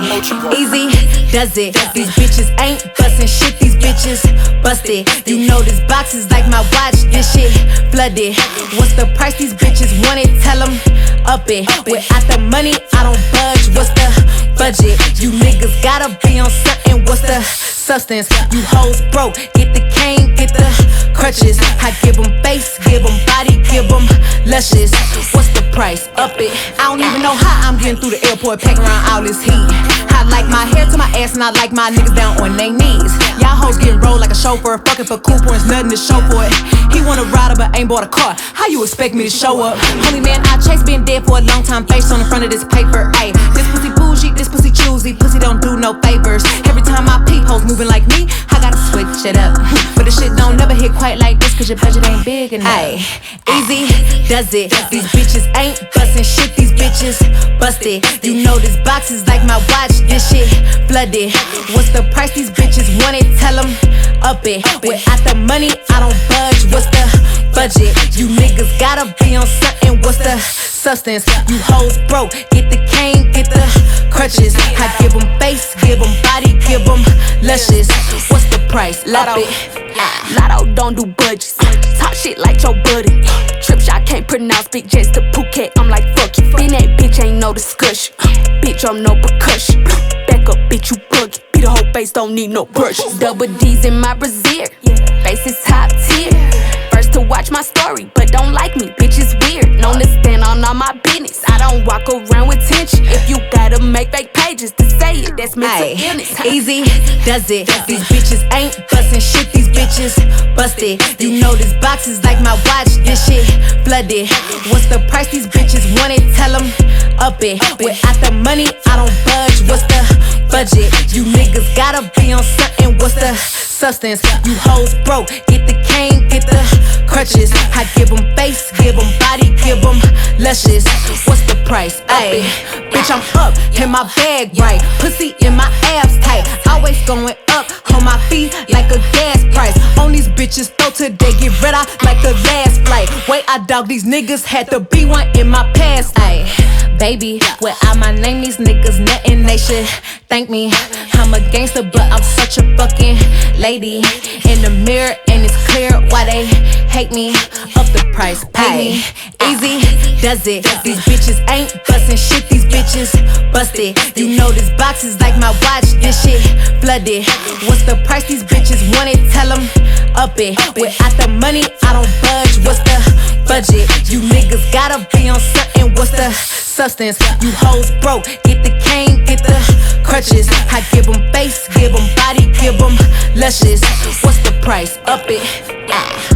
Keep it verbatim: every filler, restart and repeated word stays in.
Easy does it. These bitches ain't bustin' shit. These bitches busted. You know this box is like my watch. This shit flooded. What's the price? These bitches want it. Tell them up it. Without the money, I don't budge. What's the budget? You niggas gotta be on something. What's the substance? You hoes broke. Get the cane, get the crutches. I give them face, give them body, give them luscious. What's the price? Up it. I don't even know how I'm getting through the airport, pack around all this heat. I like my hair to my ass and I like my niggas down on their knees. Y'all hoes getting rolled like a chauffeur, fucking for cool points, nothing to show for it. He wanna ride but ain't bought a car. How you expect me to show up? Homie man, I chase been dead for a long time, face on the front of this paper. Ayy, this pussy bougie, this pussy choosy, pussy don't do no favors. Every time I peep, hoes moving like me, I gotta switch it up. But the shit don't never hit quite like this, cause your budget ain't big enough. Ayy, easy does it. These bitches ain't bustin' shit, these bitches busted. You know this box is like my watch, this shit flooded. What's the price? These bitches want it, tell them up it. Without the money, I don't budge. What's the budget? You niggas gotta be on something. What's the substance? You hoes broke. Get the cane, get the crutches. I give them face, give them body, give them luscious. What's the price? Lotto. Up it. Lotto don't do budgets. Talk shit like your buddy. Trip shot can't pronounce big jets to Phuket. I'm like fuck you. Been that bitch ain't no discussion. Bitch I'm no percussion. Back up bitch you buggy. Be the whole face don't need no brushes. Double D's in my brassiere. Face is top tier. First to watch my story, but don't like me. Bitch is weird. Known to stand on all my business. I don't walk around with tension. If you gotta make fake pages to say it, that's mental Ay, illness. easy does it. These bitches ain't bustin' shit, these bitches busted. You know this box is like my watch, this shit flooded. What's the price? These bitches want it, tell them up it. Without the money, I don't budge. What's the budget? You niggas gotta be on something. What's the substance? You hoes broke. Get the cane, get the crutches. I give them face, give them body, give them luscious. What's the price? Ayy, bitch, I'm up in my bag right. Pussy in my abs tight. Always going up on my feet like a gas price. On these bitches throat today, get red eye like the last flight. Wait, I dog these niggas, had to be one in my past. Ayy, baby, without my name, these niggas nothing. They should thank me. I'm a gangster, but I'm such a fucking lady. In the mirror, and it's clear why they hate me. Up the price, pay me. Easy does it. These bitches ain't bustin' shit, these bitches busted. You know this box is like my watch, this shit flooded. What's the price? These bitches want it, tell them up it. Without the money, I don't budge. What's the budget? You niggas gotta be on something. What's the substance? You hoes broke. Get the cane, get the crutches. I give them face, give them body, give them luscious. What's the price? Up it.